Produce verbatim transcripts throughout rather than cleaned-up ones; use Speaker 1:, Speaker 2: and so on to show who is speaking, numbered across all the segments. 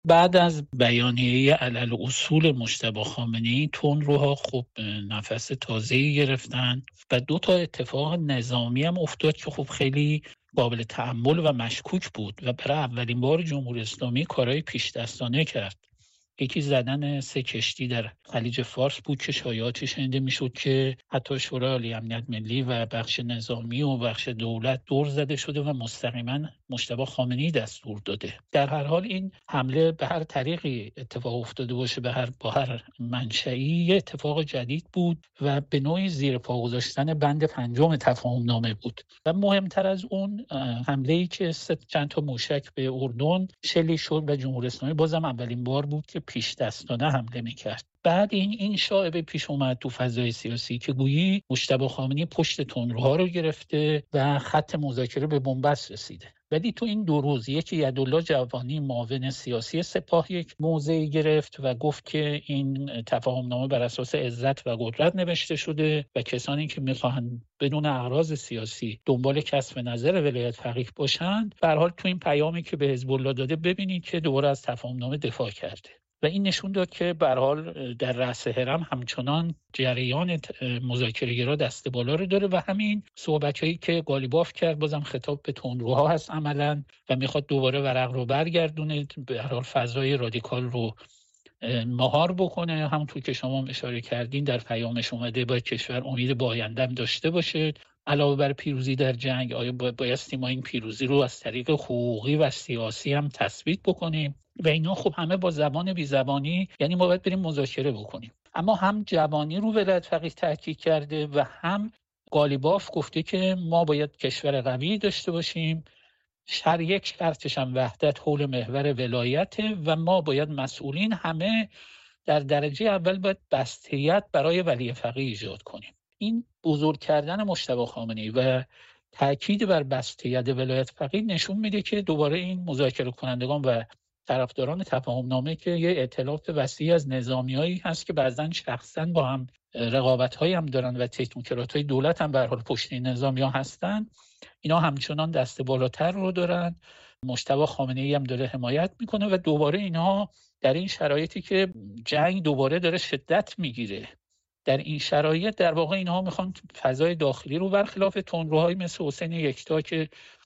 Speaker 1: بعد از بیانیه علل اصول مجتبی خامنه‌ای، تندروها خب نفس تازه‌ای گرفتن و دو تا اتفاق نظامی هم افتاد که خب خیلی قابل تأمل و مشکوک بود و برای اولین بار جمهوری اسلامی کارهای پیش دستانه کرد. یکی زدن سه کشتی در خلیج فارس بود که شایعاتی شنیده میشد که حتی شورای عالی امنیت ملی و بخش نظامی و بخش دولت دور زده شده و مستقیما مجتبی خامنه‌ای دستور داده. در هر حال این حمله به هر طریقی اتفاق افتاده باشه، به هر با هر منشئی، یه اتفاق جدید بود و به نوعی زیر پا گذاشتن بند پنجم تفاهم نامه بود. و مهمتر از اون حمله‌ای که چند تا موشک به اردن شلیک شد و جمهوری اسلامی بازم اولین بار بود که پیش دستانه حمله میکرد. بعد این این شایعه پیش اومد تو فضای سیاسی که گویی مجتبی خامنه‌ای پشت تندروها رو گرفته و خط مذاکره به بنبست رسیده. ولی تو این دو روز یکی یدالله جوانی معاون سیاسی سپاه یک موضعی گرفت و گفت که این تفاهم نامه بر اساس عزت و قدرت نوشته شده و کسانی که میخواهند بدون اغراض سیاسی دنبال کسب نظر ولایت فقیه باشند، به هر حال تو این پیامی که به حزب الله داده ببینید که دوباره از تفاهم نامه دفاع کرده و این نشون داد که به هر حال در رأس هرم همچنان جریان مذاکره‌گرا دست بالا رو داره و همین صحبتایی که قالیباف کرد بازم خطاب به تندروها هست عملاً و میخواد دوباره ورق رو برگردونه، به هر حال فضای رادیکال رو مهار بکنه. همونطور که شما اشاره کردین در پیامش اومده باید کشور امید به آینده داشته باشه. علاوه بر پیروزی در جنگ، آیا بایستی ما این پیروزی رو از طریق حقوقی و سیاسی هم تثبیت بکنیم و اینا خب همه با زبان بی زبانی، یعنی ما باید بریم مذاکره بکنیم. اما هم جوانی رو ولایت فقیه تاکید کرده و هم قالیباف گفته که ما باید کشور قوی داشته باشیم، هر یک شرطش هم وحدت حول محور ولایت و ما باید مسئولین همه در درجه اول باید بسته‌یت برای ولی فقیه ایجاد کنیم. این بزرگ کردن مجتبی خامنه‌ای و تاکید بر بسته‌یت ولایت فقیه نشون میده که دوباره این مذاکره کنندگان و طرفداران تفاهم نامه که یه ائتلاف وسیع از نظامیایی هست که بعضن شخصا با هم رقابت‌هایی هم دارن و تکنوکرات‌های دولت هم به هر حال پشت این نظامی‌ها هستن، اینا همچنان دست بالاتر رو دارن. مجتبی خامنه‌ای هم داره حمایت میکنه و دوباره اینها در این شرایطی که جنگ دوباره داره شدت میگیره، در این شرایط در واقع اینها میخوان فضای داخلی رو برخلاف تندروهای مثل حسین یکتا که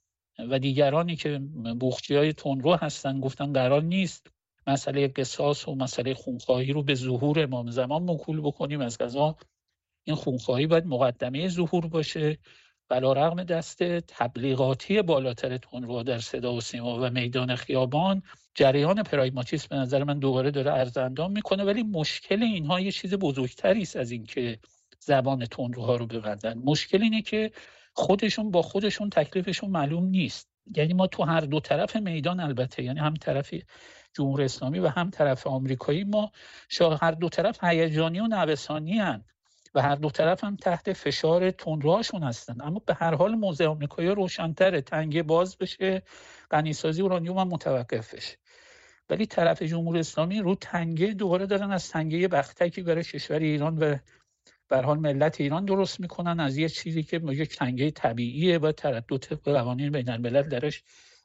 Speaker 1: و دیگرانی که بوقچی‌های تندرو هستن گفتن قرار نیست مسئله قصاص و مسئله خونخواهی رو به ظهور امام زمان موکول بکنیم، از قضا این خونخواهی باید مقدمه ظهور باشه. علی‌رغم دست تبلیغاتی بالاتر تندروها در صدا و سیما و میدان خیابان، جریان پراگماتیسم به نظر من دوباره داره ارزاندام میکنه، ولی مشکل اینها یه چیز بزرگتری است از این که زبان تندروها رو ببندن. مشکل اینه که خودشون با خودشون تکلیفشون معلوم نیست. یعنی ما تو هر دو طرف میدان، البته یعنی هم طرف جمهوری اسلامی و هم طرف آمریکایی، ما هر دو طرف هیجانی و نوسانی هستند و هر دو طرف هم تحت فشار تندروهاشون هستن. اما به هر حال موضع آمریکایی روشن‌تره، تنگه باز بشه، غنیسازی اورانیوم هم متوقف بشه. ولی طرف جمهوری اسلامی رو تنگه دوباره دارن از تنگه بختکی برای کشور ایران و به هر حال ملت ایران درست میکنن، از یه چیزی که یک تنگه طبیعیه و تردد قوانین بین‌الملل درش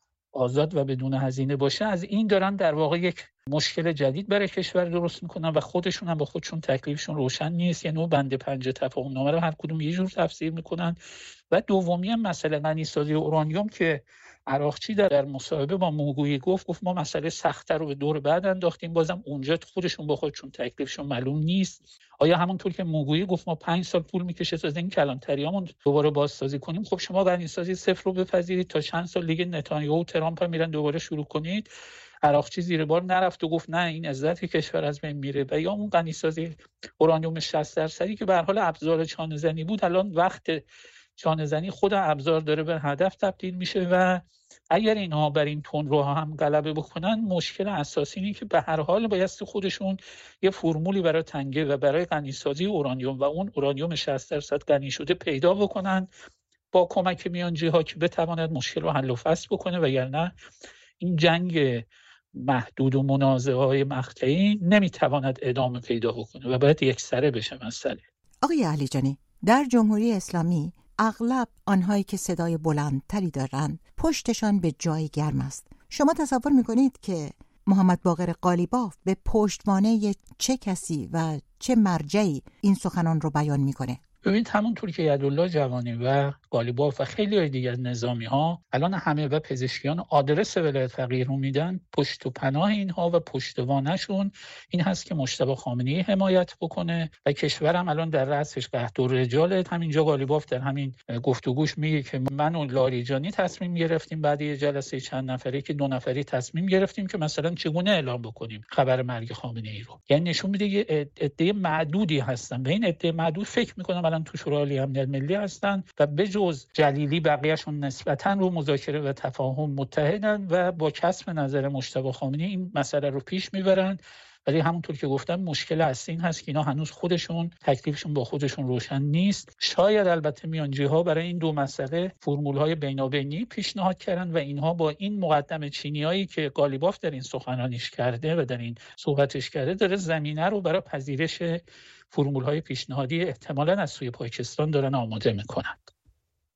Speaker 1: آزاد و بدون هزینه باشه، از این دارن در واقع یک مشکل جدید برای کشور درست میکنن و خودشون هم با خودشون تکلیفشون روشن نیست. یعنی اون بند پنج تفاهم نامه رو هر کدوم یه جور تفسیر میکنن. و دومی هم مسئله غنیسازی اورانیوم که عراقچی در, در مصاحبه با موگویی گفت گفت ما مسئله سخت‌تر رو به دور بعد انداختیم، بازم اونجا خودشون با خودشون تکلیفشون معلوم نیست. آیا همونطور که موگویی گفت ما پنج سال طول میکشه تا این کلانتریامون دوباره بازسازی کنیم، خب شما غنیسازی صفر رو بپذیرید تا چند سال دیگه نتانیاهو و ترامپ هم میرن دوباره شروع کنید. عراقچی زیر بار نرفت و گفت نه این عزت کشور از بین میره. و یا اون غنیسازی اورانیوم شصت درصدی که به هر حال ابزار چانه‌زنی بود، الان وقت چانه‌زنی خود ابزار داره به هدف تبدیل میشه و اگر اینها بر این تندروها هم غلبه بکنن، مشکل اساسی اینه که به هر حال بایستی خودشون یه فرمولی برای تنگه و برای غنیسازی اورانیوم و اون اورانیوم شصت درصد غنی شده پیدا بکنن با کمک میانجی‌ها که بتواند مشکل رو حل و فصل بکنه، وگرنه این جنگ محدود و منازعه‌های مقطعی نمیتواند ادامه پیدا بکنه و باید یکسره بشه مسئله.
Speaker 2: آقای علیجانی، در جمهوری اسلامی اغلب آنهایی که صدای بلندتری دارند پشتشان به جای گرم است. شما تصور میکنید که محمد باقر قالیباف به پشتوانه چه کسی و چه مرجعی این سخنان رو بیان میکنه؟
Speaker 1: ببینید همونطور که یدالله جوانی و قالیباف و خیلی های دیگر نظامی ها الان همه و پزشکیان آدرس ولایت فقیه رو میدن، پشت و پناه اینها و پشتوانشون این هست که مجتبی خامنه‌ای حمایت بکنه و کشورم الان در رأسش قحط الرجاله. همینجا قالیباف در همین گفتگوش میگه که من و لاریجانی تصمیم گرفتیم بعد یه جلسه چند نفره که دو نفری تصمیم گرفتیم که مثلا چگونه اعلام بکنیم خبر مرگ خامنه‌ای رو. یعنی نشون میده یه عده معدودی هستن و این عده معدود فکر میکنم الان تو شورای عالی امنیت ملی هستن و به جز جلیلی بقیه‌شون نسبتاً رو مذاکره و تفاهم متحدن و با کسب نظر مجتبی خامنه‌ای این مسئله رو پیش میبرن. ولی همونطور که گفتم مشکل اصلی این هست که اینا هنوز خودشون تکلیفشون با خودشون روشن نیست. شاید البته میانجی‌ها برای این دو مسئله فرمول‌های بینابینی پیشنهاد کردن و اینها با این مقدمه چینیایی که قالیباف در این سخنرانیش کرده و در این صحبتش کرده داره زمینه رو برای پذیرش فرمول‌های پیشنهادی احتمالاً از سوی پاکستان دارن آماده میکنند.